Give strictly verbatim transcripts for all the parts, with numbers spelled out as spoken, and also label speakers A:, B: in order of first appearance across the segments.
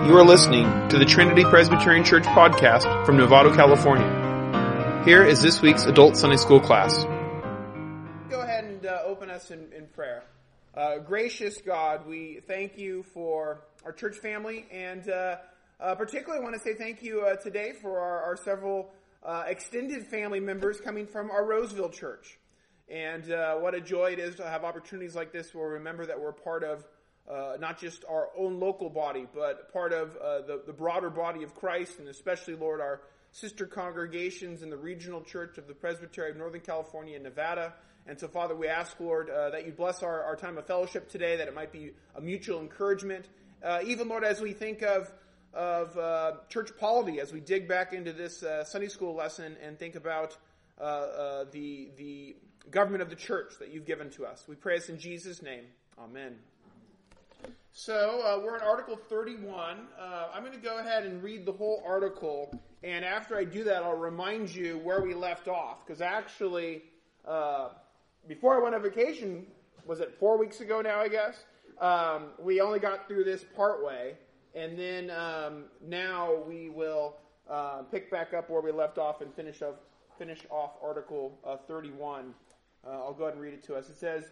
A: You are listening to the Trinity Presbyterian Church podcast from Novato, California. Here is this week's Adult Sunday School class.
B: Go ahead and uh, open us in, in prayer. Uh, gracious God, we thank you for our church family, and uh, uh, particularly want to say thank you uh, today for our, our several uh, extended family members coming from our Roseville church. And uh, what a joy it is to have opportunities like this where we remember that we're part of Uh, not just our own local body, but part of uh, the, the broader body of Christ, and especially, Lord, our sister congregations in the regional church of the Presbytery of Northern California and Nevada. And so, Father, we ask, Lord, uh, that you bless our, our time of fellowship today, that it might be a mutual encouragement. Uh, even, Lord, as we think of of uh, church polity, as we dig back into this uh, Sunday school lesson and think about uh, uh, the the government of the church that you've given to us. We pray this in Jesus' name. Amen. So, uh, we're in Article thirty-one. Uh, I'm going to go ahead and read the whole article, and after I do that, I'll remind you where we left off, because actually, uh, before I went on vacation, was it four weeks ago now, I guess, um, we only got through this part way, and then um, now we will uh, pick back up where we left off and finish off, finish off Article uh, thirty-one. Uh, I'll go ahead and read it to us. It says,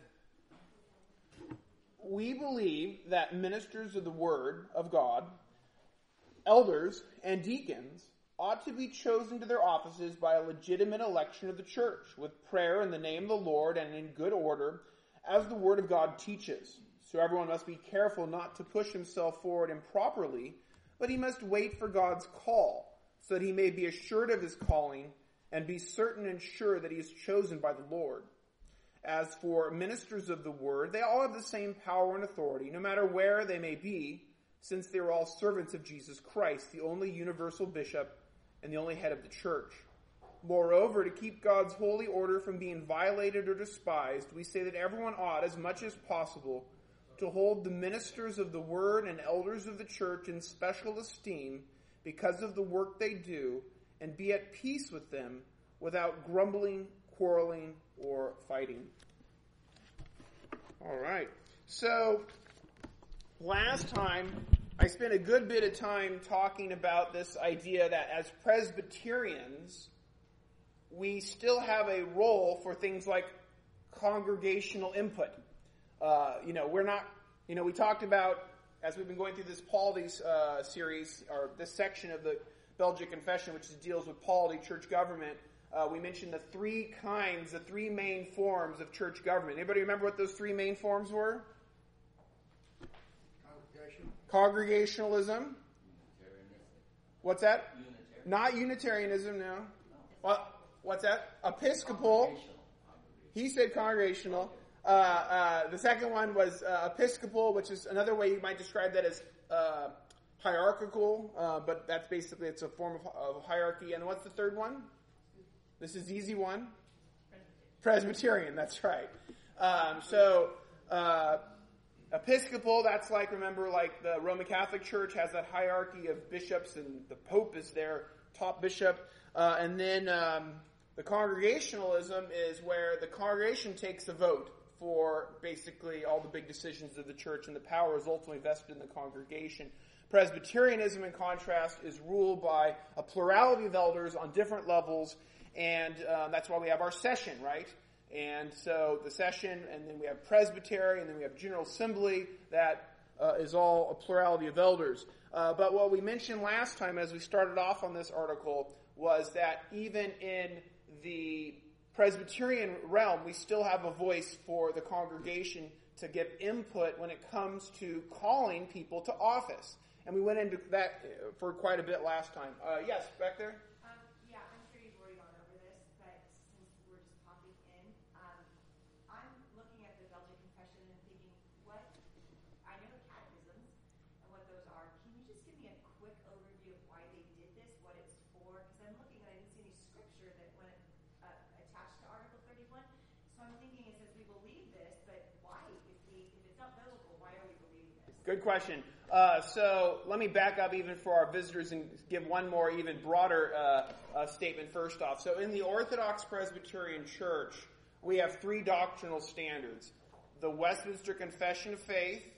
B: "We believe that ministers of the Word of God, elders, and deacons ought to be chosen to their offices by a legitimate election of the church, with prayer in the name of the Lord and in good order, as the Word of God teaches. So everyone must be careful not to push himself forward improperly, but he must wait for God's call, so that he may be assured of his calling and be certain and sure that he is chosen by the Lord. As for ministers of the word, they all have the same power and authority, no matter where they may be, since they are all servants of Jesus Christ, the only universal bishop and the only head of the church. Moreover, to keep God's holy order from being violated or despised, we say that everyone ought, as much as possible, to hold the ministers of the word and elders of the church in special esteem because of the work they do, and be at peace with them without grumbling, quarreling, or fighting." All right. So, last time, I spent a good bit of time talking about this idea that as Presbyterians, we still have a role for things like congregational input. Uh, you know, we're not, you know, we talked about, as we've been going through this polity uh, series, or this section of the Belgic Confession, which deals with polity, church government, Uh, we mentioned the three kinds, the three main forms of church government. Anybody remember what those three main forms were?
C: Congregation.
B: Congregationalism.
C: Unitarianism.
B: What's that?
C: Unitarian.
B: Not Unitarianism, no. What, what's that? Episcopal. He said congregational. Uh, uh, the second one was uh, Episcopal, which is another way you might describe that as uh, hierarchical, uh, but that's basically, it's a form of, of hierarchy. And what's the third one? This is the easy one. Presbyterian, Presbyterian that's right. Um, so, uh, Episcopal, that's like, remember, like the Roman Catholic Church has that hierarchy of bishops, and the Pope is their top bishop. Uh, and then um, the Congregationalism is where the congregation takes a vote for basically all the big decisions of the church, and the power is ultimately vested in the congregation. Presbyterianism, in contrast, is ruled by a plurality of elders on different levels. And um, that's why we have our session, right? And so the session, and then we have presbytery, and then we have general assembly. That uh, is all a plurality of elders. Uh, but what we mentioned last time as we started off on this article was that even in the Presbyterian realm, we still have a voice for the congregation to give input when it comes to calling people to office. And we went into that for quite a bit last time. Uh, yes, back there? Good question. Uh, so let me back up even for our visitors and give one more even broader uh, uh, statement first off. So in the Orthodox Presbyterian Church, we have three doctrinal standards. The Westminster Confession of Faith,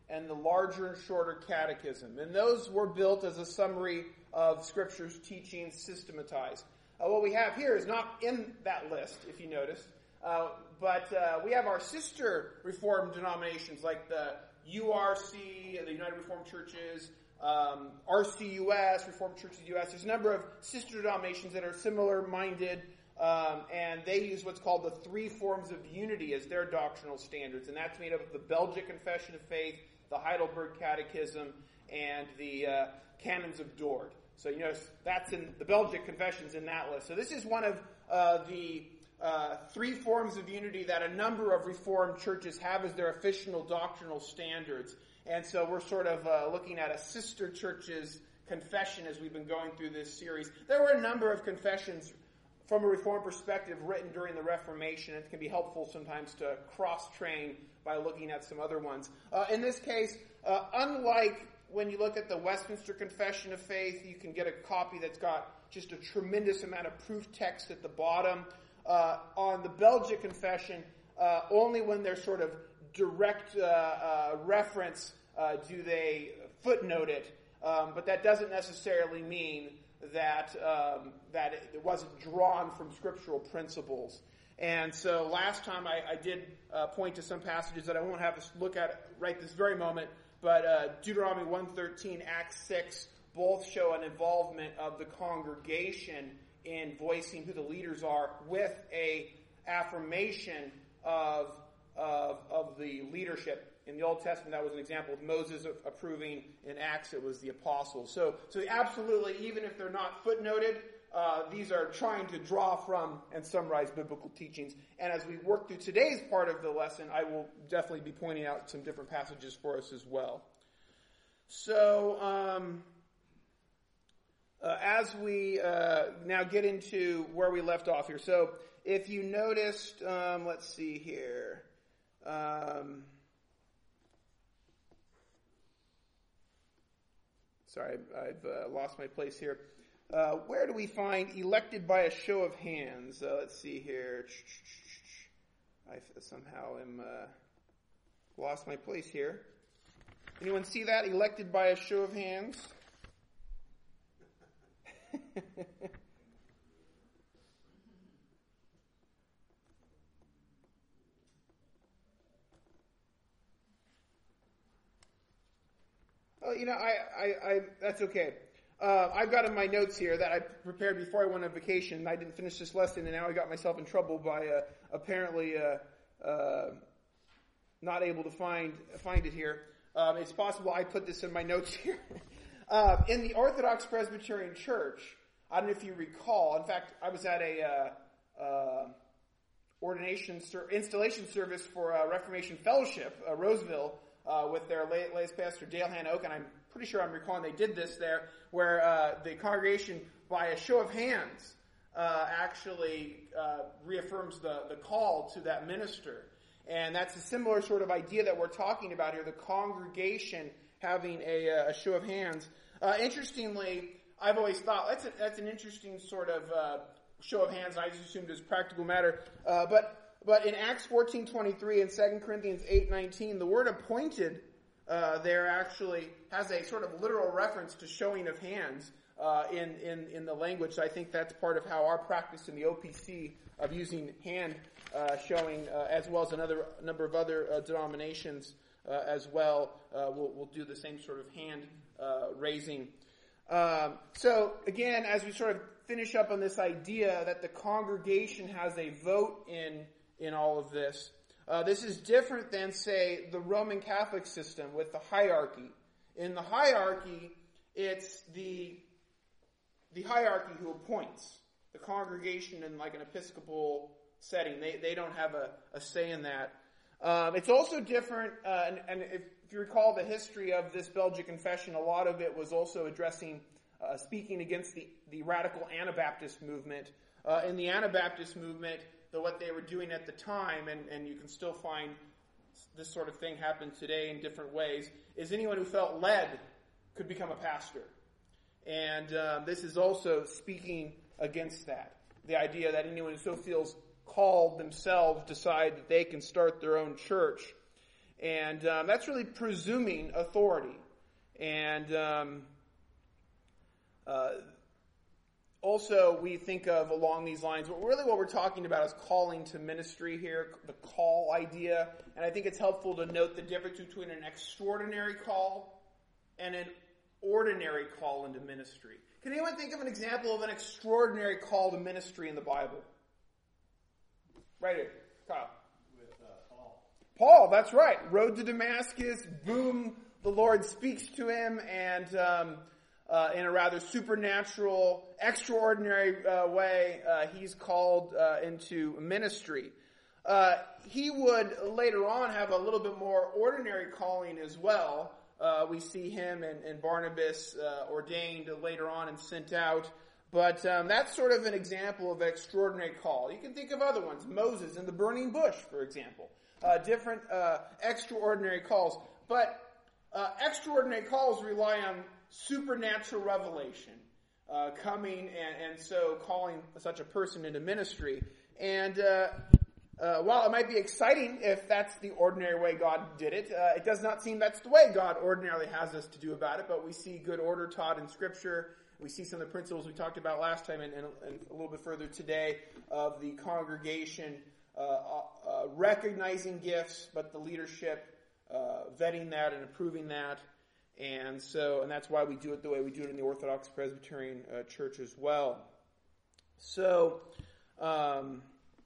B: and the larger and shorter catechism. And those were built as a summary of Scripture's teachings systematized. Uh, what we have here is not in that list, if you notice, uh, but uh, we have our sister Reformed denominations like the U R C, the United Reformed Churches, um, R C U S, Reformed Churches U S. There's a number of sister denominations that are similar-minded, um, and they use what's called the three forms of unity as their doctrinal standards, and that's made up of the Belgic Confession of Faith, the Heidelberg Catechism, and the uh, Canons of Dort. So you notice that's in the Belgic Confession's in that list. So this is one of uh, the uh, three forms of unity that a number of Reformed churches have as their official doctrinal standards. And so we're sort of uh, looking at a sister church's confession as we've been going through this series. There were a number of confessions from a Reformed perspective written during the Reformation. It can be helpful sometimes to cross-train by looking at some other ones. Uh, in this case, uh, unlike when you look at the Westminster Confession of Faith, you can get a copy that's got just a tremendous amount of proof text at the bottom. Uh, on the Belgic Confession, uh, only when there's sort of direct uh, uh, reference uh, do they footnote it, um, but that doesn't necessarily mean that um, that it wasn't drawn from scriptural principles. And so last time I, I did uh, point to some passages that I won't have us look at right this very moment, but uh, Deuteronomy one thirteen, Acts six, both show an involvement of the congregation in voicing who the leaders are with a affirmation of, of, of the leadership. In the Old Testament, that was an example of Moses approving. In Acts, it was the apostles. So, so absolutely, even if they're not footnoted, uh, these are trying to draw from and summarize biblical teachings. And as we work through today's part of the lesson, I will definitely be pointing out some different passages for us as well. So, um, uh, as we uh, now get into where we left off here. So, if you noticed, um, let's see here. Um, Sorry, I've uh, lost my place here. Uh, where do we find elected by a show of hands? Uh, let's see here. I somehow am uh, lost my place here. Anyone see that? Elected by a show of hands? Oh, you know, I, I, I that's okay. Uh, I've got in my notes here that I prepared before I went on vacation. I didn't finish this lesson, and now I got myself in trouble by uh, apparently uh, uh, not able to find find it here. Um, it's possible I put this in my notes here. uh, in the Orthodox Presbyterian Church, I don't know if you recall. In fact, I was at a uh, uh, ordination ser- installation service for a Reformation Fellowship, uh, Roseville. Uh, with their latest pastor, Dale Hanoke, and I'm pretty sure I'm recalling they did this there, where uh, the congregation, by a show of hands, uh, actually uh, reaffirms the, the call to that minister. And that's a similar sort of idea that we're talking about here, the congregation having a, a show of hands. Uh, interestingly, I've always thought that's, a, that's an interesting sort of uh, show of hands. I just assumed it was a practical matter. Uh, but But in Acts fourteen twenty-three and Second Corinthians eight nineteen, the word appointed uh, there actually has a sort of literal reference to showing of hands uh, in, in, in the language. I think that's part of how our practice in the O P C of using hand uh, showing, uh, as well as another number of other uh, denominations uh, as well, uh, will will do the same sort of hand uh, raising. Um, so again, as we sort of finish up on this idea that the congregation has a vote in in all of this. Uh, this is different than, say, the Roman Catholic system with the hierarchy. In the hierarchy, it's the the hierarchy who appoints. The congregation in like an Episcopal setting, they, they don't have a, a say in that. Um, it's also different, uh, and, and if, if you recall the history of this Belgic confession, a lot of it was also addressing, uh, speaking against the, the radical Anabaptist movement. Uh, in the Anabaptist movement, the, what they were doing at the time, and, and you can still find this sort of thing happen today in different ways, is anyone who felt led could become a pastor. And uh, this is also speaking against that. The idea that anyone who so feels called themselves decide that they can start their own church. And um, that's really presuming authority. And um, uh, also we think of along these lines, but really what we're talking about is calling to ministry here, the call idea. And I think it's helpful to note the difference between an extraordinary call and an ordinary call into ministry. Can anyone think of an example of an extraordinary call to ministry in the Bible? Right here, Kyle.
C: With uh, Paul.
B: Paul, that's right. Road to Damascus, boom, the Lord speaks to him, and um, uh, in a rather supernatural, extraordinary uh, way, uh, he's called uh, into ministry. Uh, he would later on have a little bit more ordinary calling as well. Uh, we see him and, and Barnabas uh, ordained later on and sent out. But um, that's sort of an example of an extraordinary call. You can think of other ones. Moses in the burning bush, for example. Uh, different uh, extraordinary calls. But uh, extraordinary calls rely on supernatural revelation uh, coming and, and so calling such a person into ministry. And uh, uh, while it might be exciting if that's the ordinary way God did it, uh, it does not seem that's the way God ordinarily has us to do about it. But we see good order taught in Scripture. We see some of the principles we talked about last time and, and, and a little bit further today of the congregation uh, uh, recognizing gifts, but the leadership uh, vetting that and approving that. And so, and that's why we do it the way we do it in the Orthodox Presbyterian uh, Church as well. So, um,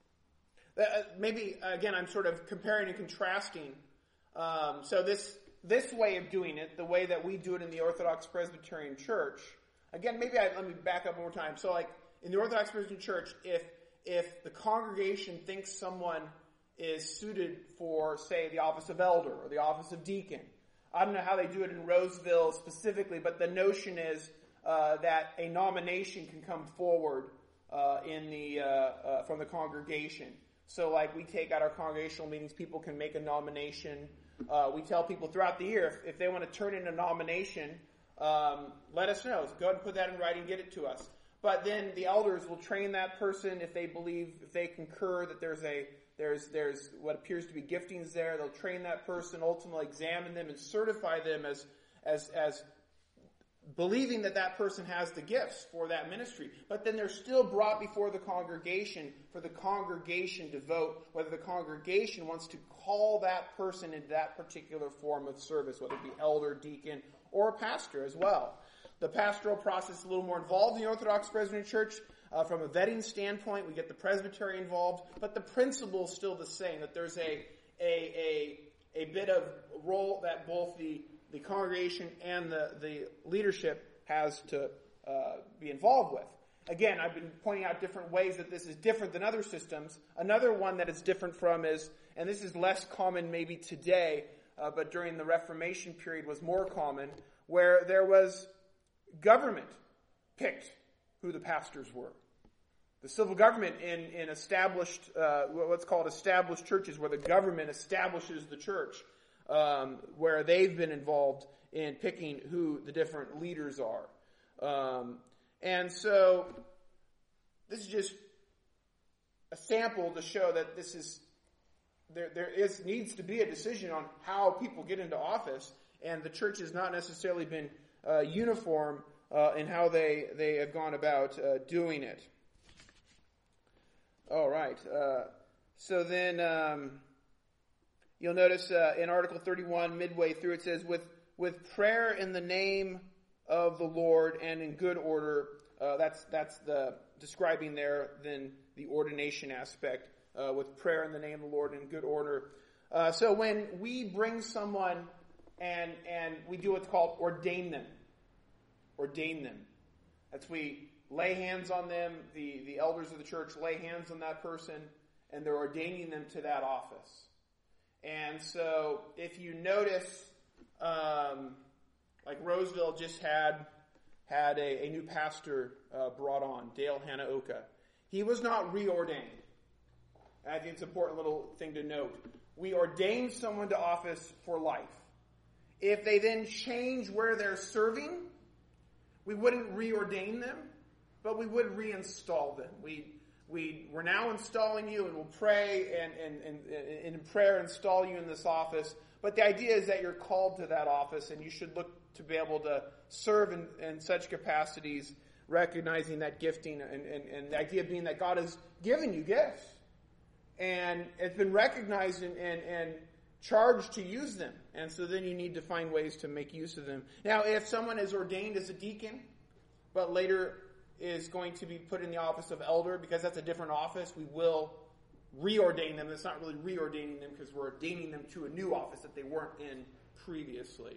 B: uh, maybe, again, I'm sort of comparing and contrasting. Um, so this, this way of doing it, the way that we do it in the Orthodox Presbyterian Church, again, maybe I, let me back up one more time. So like, in the Orthodox Presbyterian Church, if, if the congregation thinks someone is suited for, say, the office of elder or the office of deacon, I don't know how they do it in Roseville specifically, but the notion is uh, that a nomination can come forward uh, in the uh, uh, from the congregation. So, like, we take out our congregational meetings, people can make a nomination. Uh, we tell people throughout the year, if, if they want to turn in a nomination, um, let us know. So go ahead and put that in writing, get it to us. But then the elders will train that person if they believe, if they concur that there's a There's there's what appears to be giftings there. They'll train that person, ultimately examine them, and certify them as as as believing that that person has the gifts for that ministry. But then they're still brought before the congregation for the congregation to vote whether the congregation wants to call that person into that particular form of service, whether it be elder, deacon, or pastor as well. The pastoral process is a little more involved in the Orthodox Presbyterian Church. Uh, from a vetting standpoint, we get the presbytery involved, but the principle is still the same, that there's a a a, a bit of role that both the, the congregation and the, the leadership has to uh, be involved with. Again, I've been pointing out different ways that this is different than other systems. Another one that it's different from is, and this is less common maybe today, uh, but during the Reformation period was more common, where there was government picked who the pastors were. The civil government in, in established, uh, what's called established churches, where the government establishes the church, um, where they've been involved in picking who the different leaders are. Um, and so, this is just a sample to show that this is, there, there is, needs to be a decision on how people get into office, and the church has not necessarily been uh, uniform uh, in how they, they have gone about uh, doing it. All right. Uh, so then um, you'll notice uh, in Article thirty-one, midway through, it says, with with prayer in the name of the Lord and in good order. Uh, that's that's the describing there then the ordination aspect uh, with prayer in the name of the Lord and in good order. Uh, so when we bring someone and and we do what's called ordain them, ordain them. That's we. Lay hands on them, the, the elders of the church lay hands on that person, and they're ordaining them to that office. And so, if you notice, um, like Roseville just had had a, a new pastor uh, brought on, Dale Hanaoka. He was not reordained. And I think it's an important little thing to note. We ordain someone to office for life. If they then change where they're serving, we wouldn't reordain them, but we would reinstall them. We we, we're now installing you, and we'll pray and, and, and, and in prayer install you in this office. But the idea is that you're called to that office, and you should look to be able to serve in, in such capacities, recognizing that gifting, and, and, and the idea being that God has given you gifts. And it's been recognized and, and, and charged to use them. And so then you need to find ways to make use of them. Now, if someone is ordained as a deacon, but later is going to be put in the office of elder, because that's a different office, we will reordain them. It's not really reordaining them, because we're ordaining them to a new office that they weren't in previously.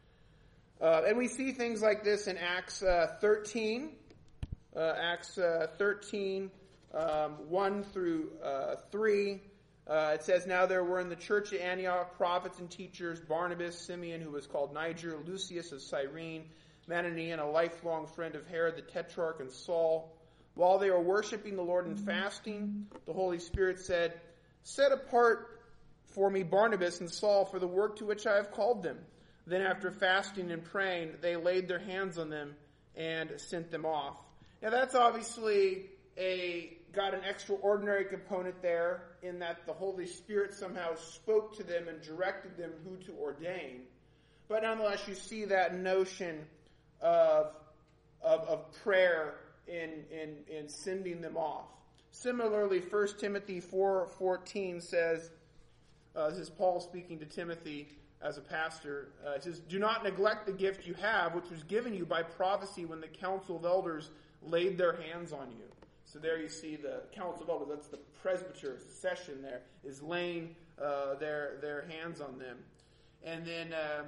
B: Uh, and we see things like this in Acts uh, thirteen. Uh, Acts uh, thirteen, um, one through uh, three. Uh, it says, "Now there were in the church at Antioch prophets and teachers, Barnabas, Simeon, who was called Niger, Lucius of Cyrene, Manaen, a lifelong friend of Herod the Tetrarch, and Saul. While they were worshiping the Lord and fasting, the Holy Spirit said, 'Set apart for me Barnabas and Saul for the work to which I have called them.' Then after fasting and praying, they laid their hands on them and sent them off." Now that's obviously a got an extraordinary component there, in that the Holy Spirit somehow spoke to them and directed them who to ordain. But nonetheless, you see that notion of of, of prayer in, in in sending them off. Similarly, First Timothy four fourteen says, uh, this is Paul speaking to Timothy as a pastor. Uh, it says, "Do not neglect the gift you have, which was given you by prophecy when the council of elders laid their hands on you." So there you see the council of elders, that's the presbyter session there, is laying uh, their their hands on them. And then uh,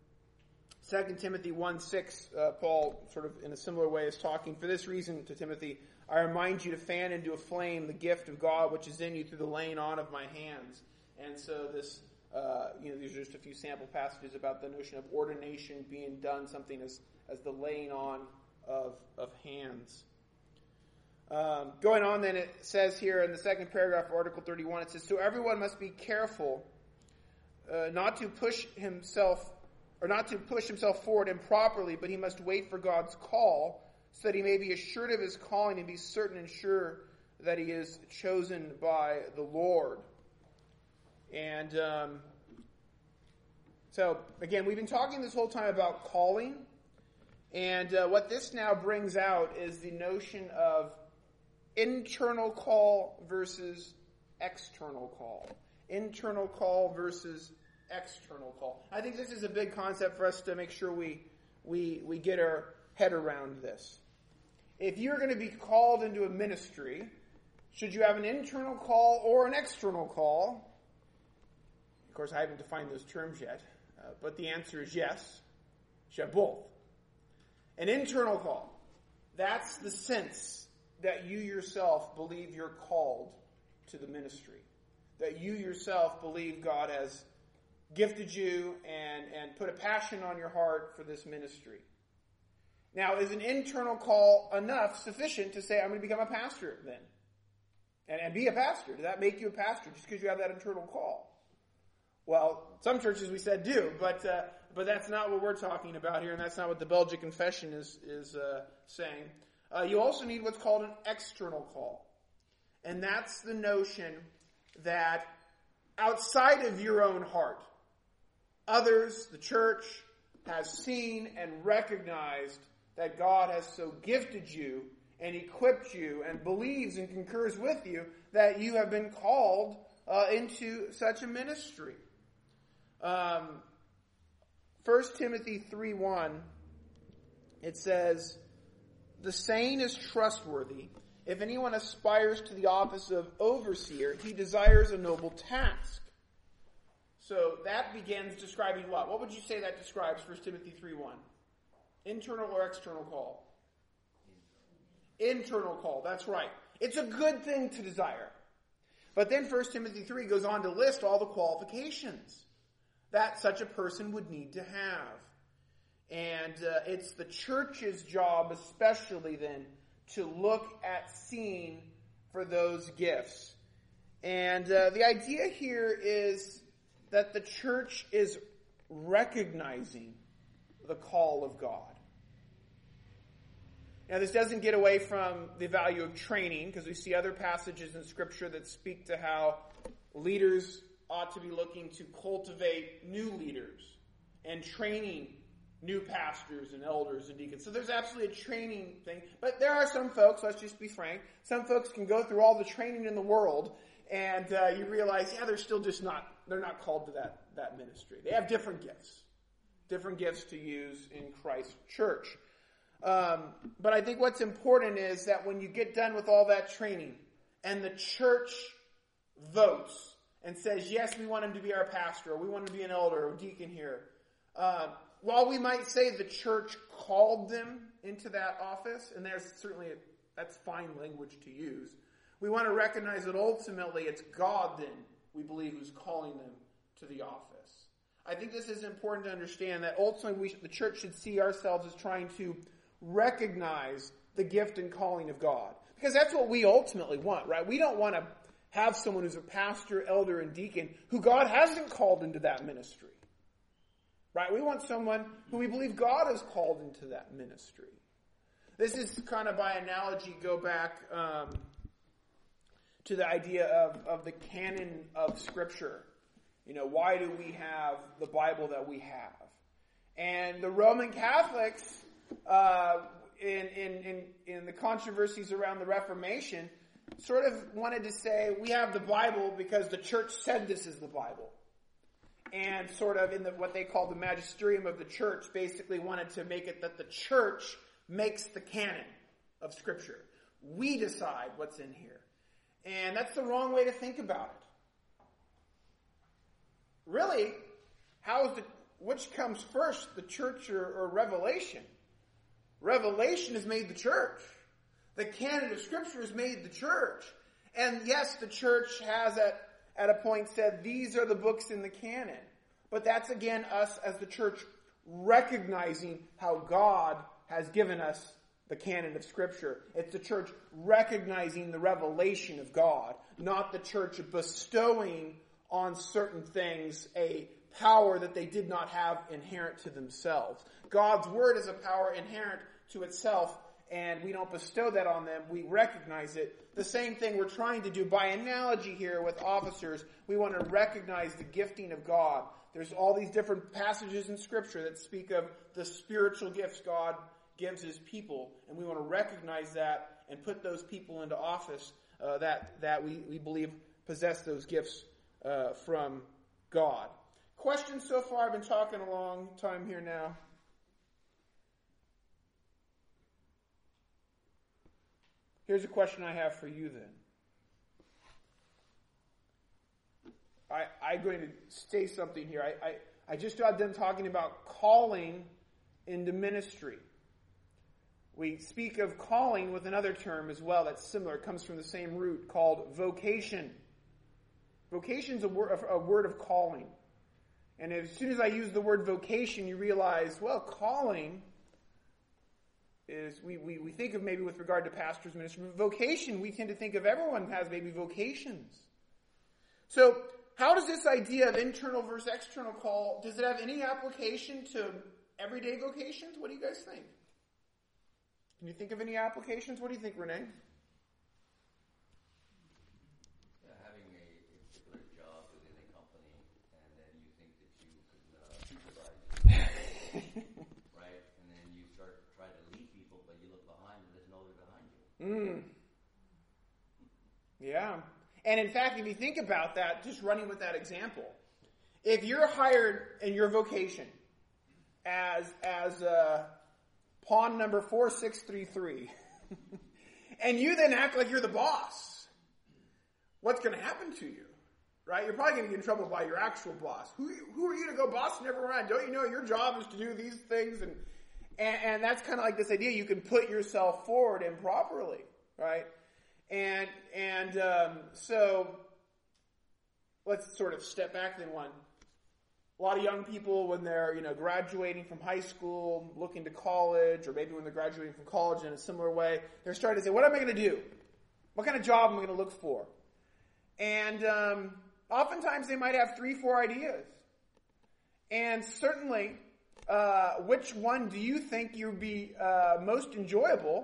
B: Second Timothy one six, uh, Paul sort of in a similar way is talking, "For this reason to Timothy, I remind you to fan into a flame the gift of God which is in you through the laying on of my hands." And so this, uh, you know, these are just a few sample passages about the notion of ordination being done, something as, as the laying on of, of hands. Um, going on then, it says here in the second paragraph of Article thirty-one, it says, "So everyone must be careful uh, not to push himself, or not to push himself forward improperly, but he must wait for God's call, so that he may be assured of his calling and be certain and sure that he is chosen by the Lord." And um, so, again, we've been talking this whole time about calling, and uh, what this now brings out is the notion of internal call versus external call. Internal call versus external call. I think this is a big concept for us to make sure we we we get our head around this. If you're going to be called into a ministry, should you have an internal call or an external call? Of course, I haven't defined those terms yet, uh, but the answer is yes. You should have both. An internal call, that's the sense that you yourself believe you're called to the ministry. That you yourself believe God has gifted you and, and put a passion on your heart for this ministry. Now, is an internal call enough, sufficient to say, I'm going to become a pastor then? And, and be a pastor. Does that make you a pastor just because you have that internal call? Well, some churches we said do, but uh, but that's not what we're talking about here, and that's not what the Belgic Confession is, is uh, saying. Uh, you also need what's called an external call. And that's the notion that outside of your own heart, others, the church, has seen and recognized that God has so gifted you and equipped you and believes and concurs with you that you have been called uh, into such a ministry. Um, First Timothy three one, it says, "The saying is trustworthy. If anyone aspires to the office of overseer, he desires a noble task." So that begins describing what? What would you say that describes, First Timothy three one? Internal or external call? Internal call, that's right. It's a good thing to desire. But then First Timothy three goes on to list all the qualifications that such a person would need to have. And uh, it's the church's job, especially then, to look at seeing for those gifts. And uh, the idea here is that the church is recognizing the call of God. Now, this doesn't get away from the value of training, because we see other passages in Scripture that speak to how leaders ought to be looking to cultivate new leaders and training new pastors and elders and deacons. So there's absolutely a training thing. But there are some folks, let's just be frank, some folks can go through all the training in the world, and uh, you realize, yeah, they're still just not, they're not called to that, that ministry. They have different gifts, different gifts to use in Christ's church. Um, but I think what's important is that when you get done with all that training and the church votes and says, yes, we want him to be our pastor, or we want him to be an elder or deacon here, uh, while we might say the church called them into that office, and there's certainly, a, that's fine language to use, we want to recognize that ultimately it's God then, we believe, who's calling them to the office. I think this is important to understand, that ultimately we, the church should see ourselves as trying to recognize the gift and calling of God. Because that's what we ultimately want, right? We don't want to have someone who's a pastor, elder, and deacon who God hasn't called into that ministry. Right? We want someone who we believe God has called into that ministry. This is kind of by analogy, go back um, to the idea of, of the canon of Scripture. You know, why do we have the Bible that we have? And the Roman Catholics, uh, in, in, in, in the controversies around the Reformation, sort of wanted to say, we have the Bible because the church said this is the Bible. And sort of in the, what they call the magisterium of the church, basically wanted to make it that the church makes the canon of Scripture. We decide what's in here. And that's the wrong way to think about it. Really, how is the, which comes first, the church or, or Revelation? Revelation has made the church. The canon of Scripture has made the church. And yes, the church has at, at a point said, these are the books in the canon. But that's again us as the church recognizing how God has given us the canon of Scripture. It's the church recognizing the revelation of God, not the church bestowing on certain things a power that they did not have inherent to themselves. God's word is a power inherent to itself, and we don't bestow that on them. We recognize it. The same thing we're trying to do by analogy here with officers. We want to recognize the gifting of God. There's all these different passages in Scripture that speak of the spiritual gifts God gives His people, and we want to recognize that and put those people into office uh, that, that we, we believe possess those gifts uh, from God. Questions so far? I've been talking a long time here now. Here's a question I have for you then. I, I'm going to say something here. I, I, I just got done talking about calling into ministry. We speak of calling with another term as well that's similar. It comes from the same root called vocation. Vocation is a, wor- a word of calling. And as soon as I use the word vocation, you realize, well, calling is, we, we, we think of maybe with regard to pastors' ministry, but vocation, we tend to think of everyone has maybe vocations. So, how does this idea of internal versus external call, does it have any application to everyday vocations? What do you guys think? Can you think of any applications? What do you think, Renee?
C: Yeah, having a, a particular job within a company, and then you think that you can uh, supervise people, right? And then you start to try to lead people, but you look behind and there's nobody behind you.
B: Mm. Yeah. And in fact, if you think about that, just running with that example, if you're hired in your vocation as as uh, pawn number four six three three, and you then act like you're the boss, what's going to happen to you? Right? You're probably going to get in trouble by your actual boss. Who who are you to go bossing everyone around? Don't you know your job is to do these things? And and, and that's kind of like this idea you can put yourself forward improperly, right? And and um, so let's sort of step back then one. A lot of young people, when they're you know graduating from high school, looking to college, or maybe when they're graduating from college in a similar way, they're starting to say, what am I going to do? What kind of job am I going to look for? And um, oftentimes they might have three, four ideas. And certainly, uh, which one do you think you'd be uh, most enjoyable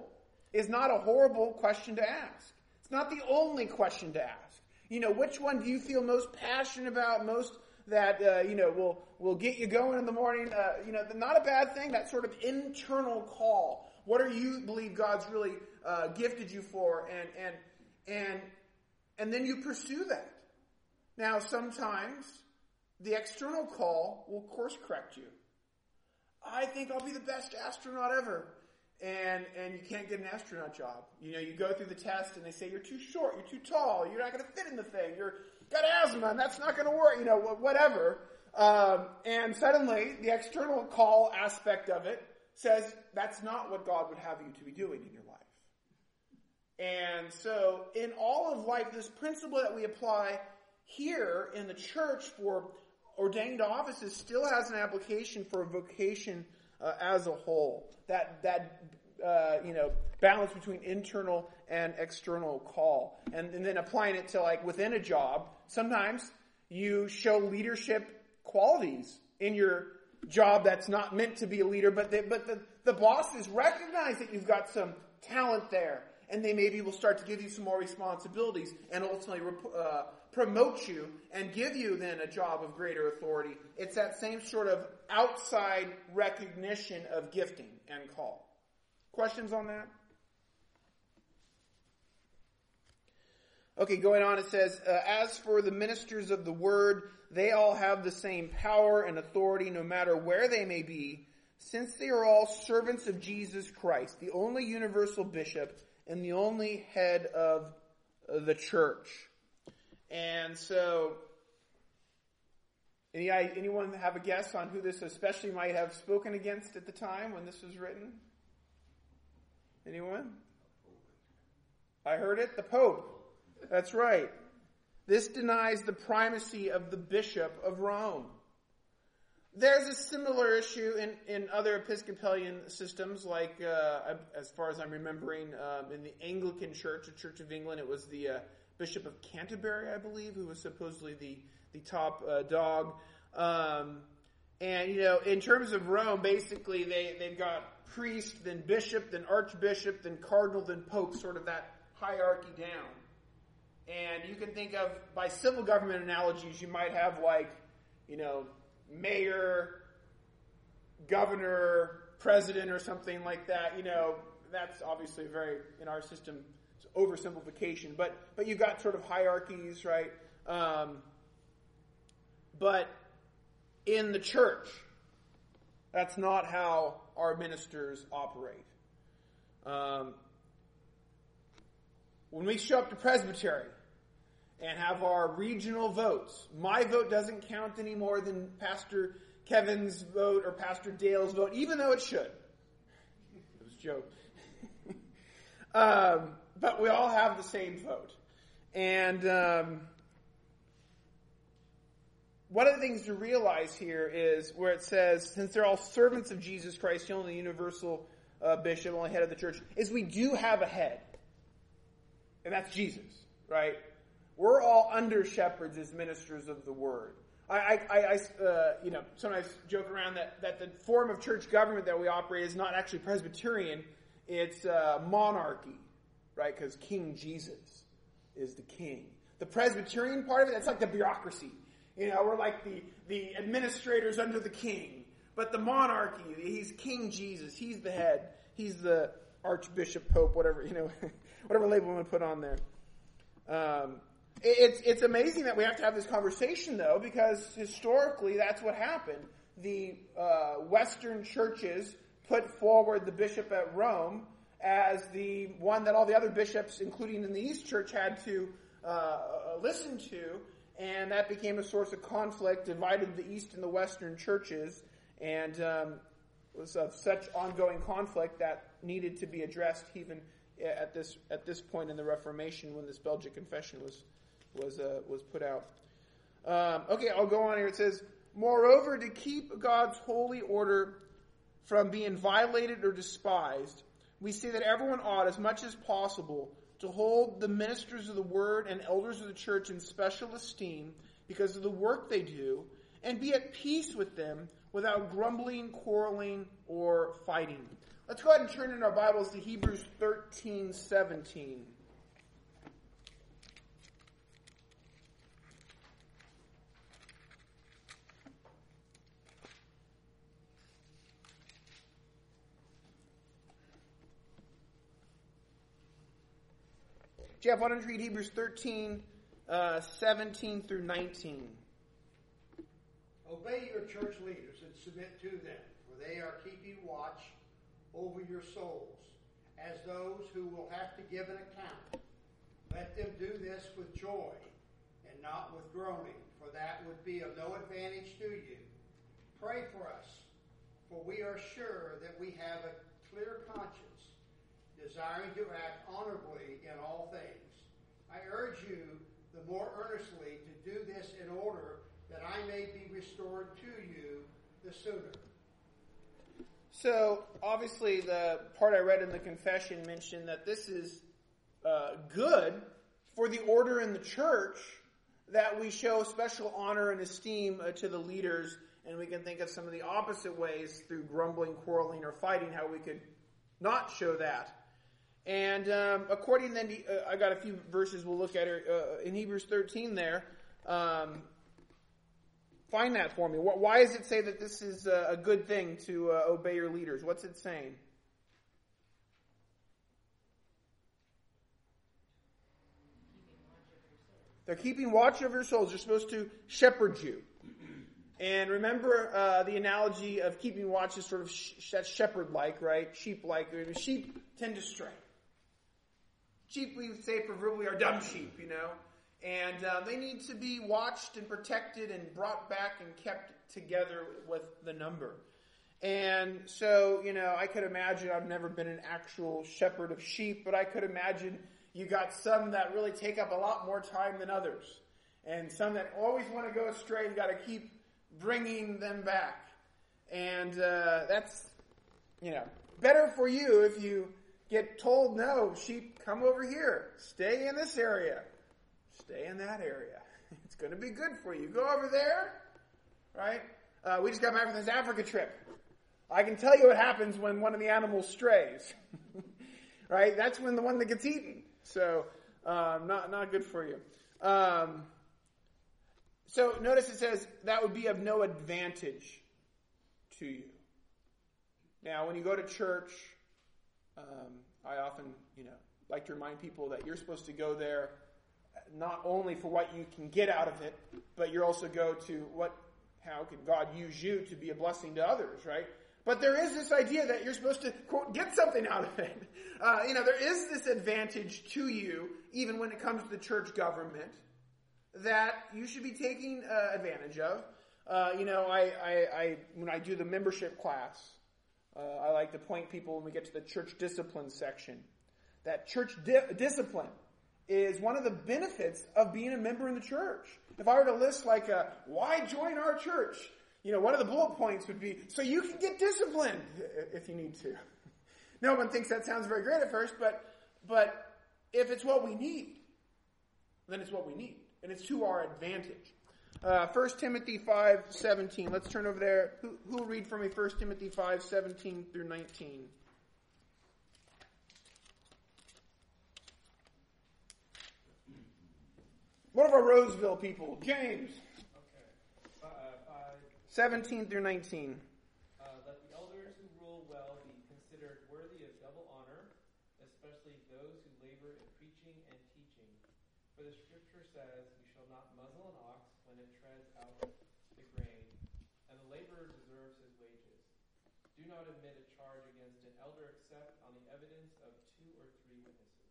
B: is not a horrible question to ask. It's not the only question to ask. You know, which one do you feel most passionate about, most that, uh, you know, will will get you going in the morning? Uh, you know, not a bad thing, that sort of internal call. What do you believe God's really uh, gifted you for? And, and, and, and then you pursue that. Now, sometimes the external call will course correct you. I think I'll be the best astronaut ever. And and you can't get an astronaut job. You know, you go through the test and they say you're too short, you're too tall, you're not going to fit in the thing, you're got asthma and that's not going to work, you know, whatever. Um, and suddenly the external call aspect of it says that's not what God would have you to be doing in your life. And so in all of life, this principle that we apply here in the church for ordained offices still has an application for a vocation uh, as a whole. That that uh, you know balance between internal and external call, and, and then applying it to like within a job. Sometimes you show leadership qualities in your job that's not meant to be a leader, but they, but the, the bosses recognize that you've got some talent there, and they maybe will start to give you some more responsibilities and ultimately uh, promote you and give you then a job of greater authority. It's that same sort of outside recognition of gifting and call. Questions on that? Okay, going on, it says, uh, as for the ministers of the word, they all have the same power and authority no matter where they may be, since they are all servants of Jesus Christ, the only universal bishop and the only head of the church. And so, any, anyone have a guess on who this especially might have spoken against at the time when this was written? Anyone? I heard it, the Pope. That's right. This denies the primacy of the Bishop of Rome. There's a similar issue in, in other Episcopalian systems, like, uh, as far as I'm remembering, um, in the Anglican Church, the Church of England, it was the uh, Bishop of Canterbury, I believe, who was supposedly the, the top uh, dog. Um, and, you know, in terms of Rome, basically they, they've got priest, then bishop, then archbishop, then cardinal, then pope, sort of that hierarchy down. And you can think of, by civil government analogies, you might have like, you know, mayor, governor, president, or something like that. You know, that's obviously very, in our system, it's oversimplification. But but you've got sort of hierarchies, right? Um, but in the church, that's not how our ministers operate. Um, when we show up to presbytery and have our regional votes, my vote doesn't count any more than Pastor Kevin's vote or Pastor Dale's vote, even though it should. It was a joke. um, but we all have the same vote. And um, one of the things to realize here is where it says, since they're all servants of Jesus Christ, the only universal uh, bishop, only head of the church, is we do have a head. And that's Jesus, right? We're all under shepherds as ministers of the word. I, I, I uh, you know, sometimes joke around that, that the form of church government that we operate is not actually Presbyterian. It's uh, monarchy, right? Because King Jesus is the king. The Presbyterian part of it, that's like the bureaucracy. You know, we're like the, the administrators under the king. But the monarchy, he's King Jesus. He's the head. He's the archbishop, pope, whatever, you know, whatever label we want to put on there. Um, it's it's amazing that we have to have this conversation, though, because historically that's what happened. The uh, Western churches put forward the bishop at Rome as the one that all the other bishops, including in the East Church, had to uh, listen to, and that became a source of conflict, divided the East and the Western churches, and um, was of such ongoing conflict that needed to be addressed even at this at this point in the Reformation, when this Belgic Confession was was uh, was put out. Um, okay, I'll go on here. It says, moreover, to keep God's holy order from being violated or despised, we say that everyone ought, as much as possible, to hold the ministers of the word and elders of the church in special esteem because of the work they do, and be at peace with them without grumbling, quarreling, or fighting. Let's go ahead and turn in our Bibles to Hebrews thirteen seventeen. Jeff, why don't you read Hebrews thirteen, uh, seventeen through nineteen?
D: Obey your church leaders and submit to them, for they are keeping watch over your souls, as those who will have to give an account. Let them do this with joy and not with groaning, for that would be of no advantage to you. Pray for us, for we are sure that we have a clear conscience, desiring to act honorably in all things. I urge you the more earnestly to do this in order that I may be restored to you the sooner.
B: So, obviously, the part I read in the confession mentioned that this is uh, good for the order in the church, that we show special honor and esteem uh, to the leaders, and we can think of some of the opposite ways through grumbling, quarreling, or fighting, how we could not show that. And um, according then, to, uh, I got a few verses we'll look at here, uh, in Hebrews thirteen there. Um, find that for me. Why does it say that this is a good thing to uh, obey your leaders? What's it saying? They're keeping watch of your souls. They're supposed to shepherd you. And remember uh, the analogy of keeping watch is sort of sh- that's shepherd-like, right? Sheep-like. Sheep tend to stray. Sheep, we would say, proverbially, are dumb sheep, you know. And uh, they need to be watched and protected and brought back and kept together with the number. And so, you know, I could imagine, I've never been an actual shepherd of sheep, but I could imagine you got some that really take up a lot more time than others. And some that always want to go astray, you got to keep bringing them back. And uh, that's, you know, better for you if you get told, no, sheep, come over here. Stay in this area. Stay in that area. It's going to be good for you. Go over there, right? Uh, we just got back from this Africa trip. I can tell you what happens when one of the animals strays, right? That's when the one that gets eaten. So, um, not not good for you. Um, so notice it says that would be of no advantage to you. Now, when you go to church, um, I often, you know, like to remind people that you're supposed to go there not only for what you can get out of it, but you also go to what, how can God use you to be a blessing to others, right? But there is this idea that you're supposed to, quote, get something out of it. Uh, you know, there is this advantage to you, even when it comes to the church government, that you should be taking uh, advantage of. Uh, you know, I, I, I, when I do the membership class, uh, I like to point people when we get to the church discipline section, that church di- discipline is one of the benefits of being a member in the church. If I were to list like, a, why join our church? You know, one of the bullet points would be, so you can get disciplined if you need to. No one thinks that sounds very great at first, but but if it's what we need, then it's what we need. And it's to our advantage. Uh, First Timothy five seventeen. Let's turn over there. Who who will read for me First Timothy five seventeen through nineteen? One of our Roseville people, James.
E: Okay. Uh, uh,
B: seventeen through nineteen.
E: uh, let the elders who rule well be considered worthy of double honor, especially those who labor in preaching and teaching. For the scripture says, you shall not muzzle an ox when it treads out the grain, and the laborer deserves his wages. Do not admit a charge against an elder except on the evidence of two or three witnesses.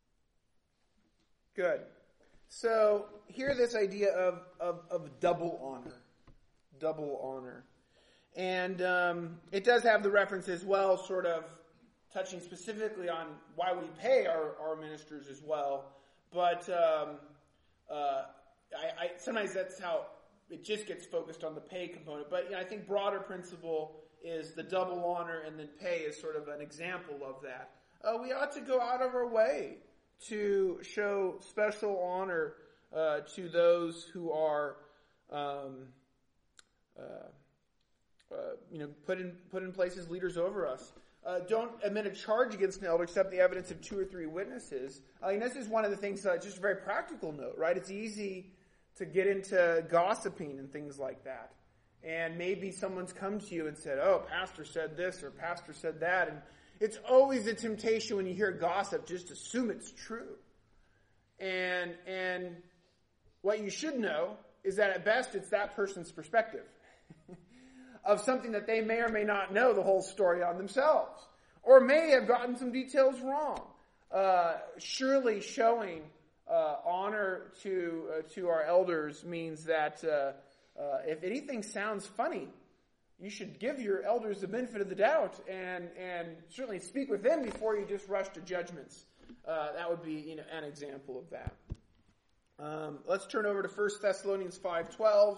B: Good. So here this idea of, of, of double honor. Double honor. And um, it does have the reference as well, sort of touching specifically on why we pay our, our ministers as well. But um, uh, I, I, sometimes that's how it just gets focused on the pay component. But you know, I think broader principle is the double honor, and then pay is sort of an example of that. Uh, we ought to go out of our way to show special honor uh, to those who are, um, uh, uh, you know, put in put in place as leaders over us. uh, don't admit a charge against an elder except the evidence of two or three witnesses. I mean, this is one of the things, uh, just a very practical note, right? It's easy to get into gossiping and things like that. And maybe someone's come to you and said, oh, pastor said this or pastor said that. And it's always a temptation when you hear gossip, just assume it's true. And, and what you should know is that at best it's that person's perspective of something that they may or may not know the whole story on themselves, or may have gotten some details wrong. Uh, surely showing uh, honor to uh, to our elders means that uh, uh, if anything sounds funny, you should give your elders the benefit of the doubt and and certainly speak with them before you just rush to judgments. Uh, that would be, you know, an example of that. Um, let's turn over to First Thessalonians five twelve.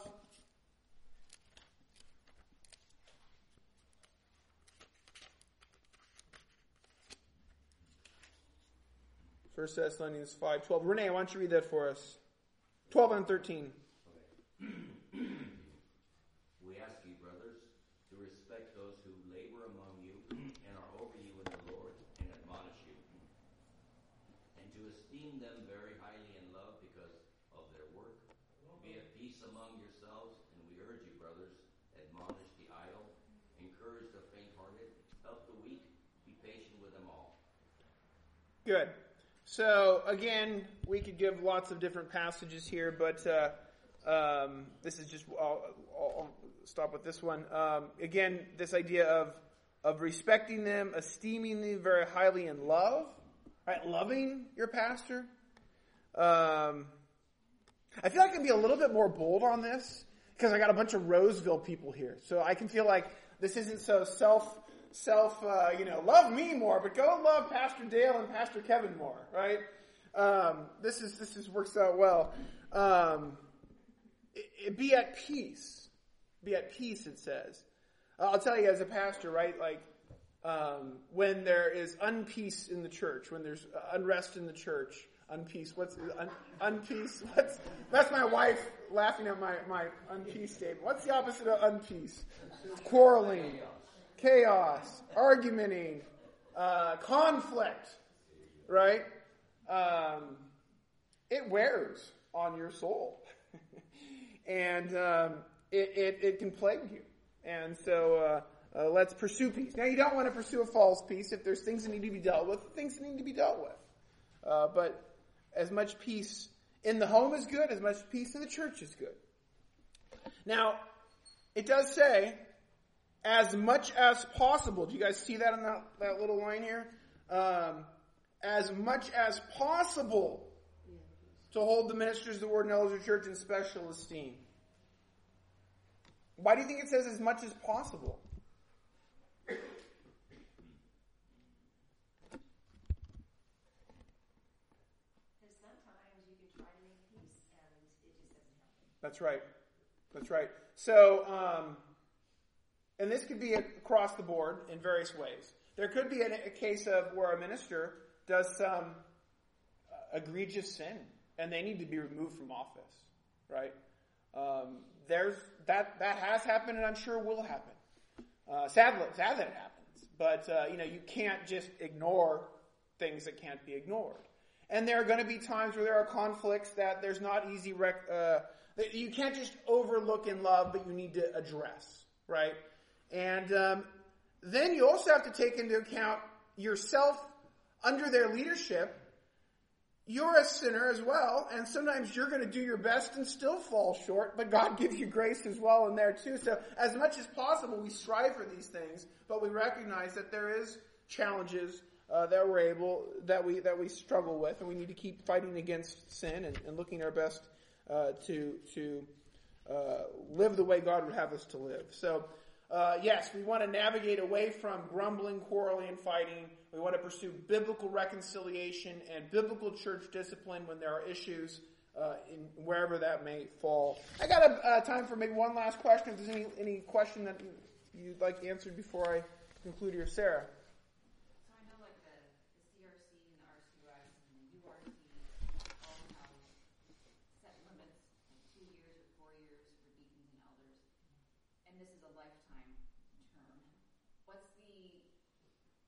B: First Thessalonians five twelve. Renee, why don't you read that for us? twelve and thirteen.
C: Okay. We ask you, brothers, to respect those who labor among you and are over you in the Lord and admonish you, and to esteem them very highly in love because of their work. Be at peace among yourselves, and we urge you, brothers, admonish the idle, encourage the faint-hearted, help the weak, be patient with them all.
B: Good. So, again, we could give lots of different passages here, but uh, um, this is just, I'll, I'll stop with this one. Um, again, this idea of of respecting them, esteeming them very highly in love, right? Loving your pastor. Um, I feel like I can be a little bit more bold on this because I got a bunch of Roseville people here. So I can feel like this isn't so self Self, uh, you know, love me more, but go love Pastor Dale and Pastor Kevin more, right? Um, this is this is works out well. Um, it, it, be at peace. Be at peace, it says. Uh, I'll tell you, as a pastor, right? Like um, when there is unpeace in the church, when there's unrest in the church, unpeace. What's un, unpeace? What's that's my wife laughing at my my unpeace statement. What's the opposite of unpeace? Quarreling. Chaos, argumenting, uh, conflict, right? Um, it wears on your soul. and um, it, it, it can plague you. And so uh, uh, let's pursue peace. Now, you don't want to pursue a false peace. If there's things that need to be dealt with, things that need to be dealt with. Uh, but as much peace in the home is good, as much peace in the church is good. Now, it does say, as much as possible. Do you guys see that in that, that little line here? Um, as much as possible to hold the ministers of the word and elders of the church in special esteem. Why do you think it says as much as possible?
F: Because sometimes you can try to make peace and it just doesn't happen.
B: That's right. That's right. So, um, and this could be across the board in various ways. There could be a, a case of where a minister does some uh, egregious sin, and they need to be removed from office, right? Um, there's that that has happened, and I'm sure will happen. Uh, sadly, sad that it happens, but uh, you know you can't just ignore things that can't be ignored. And there are going to be times where there are conflicts that there's not easy. Rec- uh, that you can't just overlook in love, but you need to address, right? And um, then you also have to take into account yourself under their leadership. You're a sinner as well, and sometimes you're going to do your best and still fall short, but God gives you grace as well in there too. So as much as possible, we strive for these things, but we recognize that there is challenges uh, that we're able, that we that we struggle with, and we need to keep fighting against sin and, and looking our best uh, to to uh, live the way God would have us to live. So. Uh, yes, we want to navigate away from grumbling, quarreling, and fighting. We want to pursue biblical reconciliation and biblical church discipline when there are issues, uh, in wherever that may fall. I got a, uh, time for maybe one last question. If there's any any question that you'd like answered before I conclude here, Sarah.
F: So I know like the, the C R C and the R C U S and the U R C all have set limits, like two years or four years for deacons and elders. And this is a lifetime term. What's the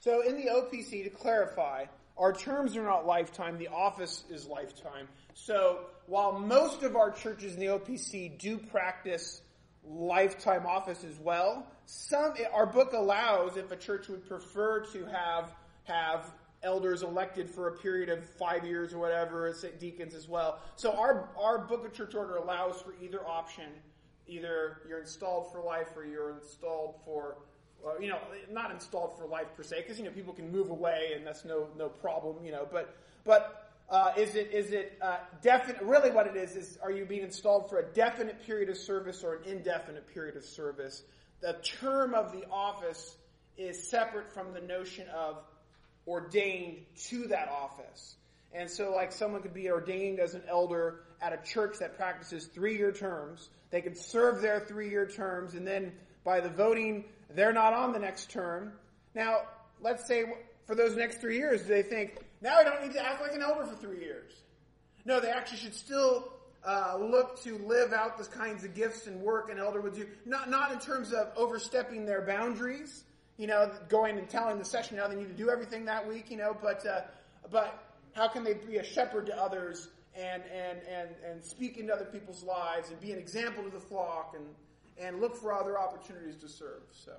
B: So in the O P C, to clarify, our terms are not lifetime. The office is lifetime. So while most of our churches in the O P C do practice lifetime office as well, some our book allows, if a church would prefer to have have elders elected for a period of five years or whatever, deacons as well. So our our book of church order allows for either option. Either you're installed for life or you're installed for, uh, you know, not installed for life per se, because, you know, people can move away and that's no no problem, you know. But but uh, is it is it uh, definite? Really, what it is is, are you being installed for a definite period of service or an indefinite period of service? The term of the office is separate from the notion of ordained to that office. And so, like, someone could be ordained as an elder at a church that practices three-year terms. They could serve their three-year terms, and then by the voting, they're not on the next term. Now, let's say for those next three years, they think, now I don't need to act like an elder for three years. No, they actually should still uh, look to live out the kinds of gifts and work an elder would do. Not, not in terms of overstepping their boundaries, you know, going and telling the session how they need to do everything that week, you know, but uh, but how can they be a shepherd to others and, and, and, and speak into other people's lives and be an example to the flock and, and look for other opportunities to serve. So,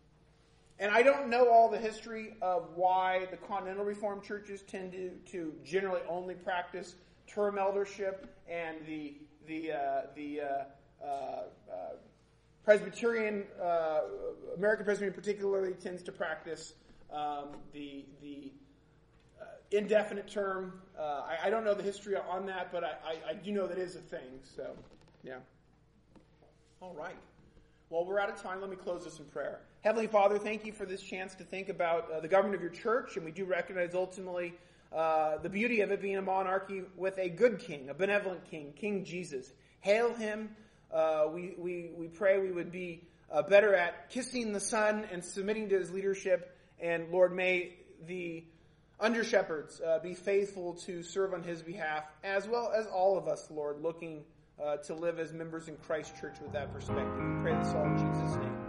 B: and I don't know all the history of why the Continental Reformed churches tend to, to generally only practice term eldership, and the the uh, the uh, uh, uh, Presbyterian uh, American Presbyterian particularly tends to practice um, the the uh, indefinite term. Uh, I, I don't know the history on that, but I, I, I do know that is a thing. So, yeah. All right. Well, we're out of time. Let me close this in prayer. Heavenly Father, thank you for this chance to think about uh, the government of your church, and we do recognize ultimately uh, the beauty of it being a monarchy with a good king, a benevolent king, King Jesus. Hail him. Uh, we, we, we pray we would be uh, better at kissing the Son and submitting to his leadership, and Lord, may the under-shepherds uh, be faithful to serve on his behalf, as well as all of us, Lord, looking uh, to live as members in Christ's church with that perspective. We pray this all in Jesus' name.